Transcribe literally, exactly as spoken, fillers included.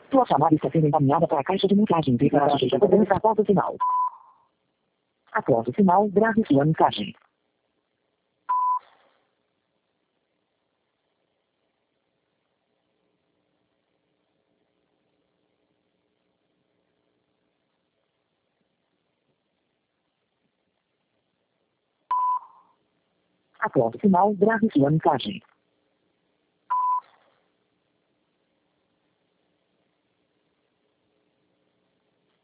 Sua chamada está sendo encaminhada para a caixa de mensagem. Prepara a cobrança após o sinal. Após o sinal, grave sua mensagem. Após o sinal, grave sua mensagem.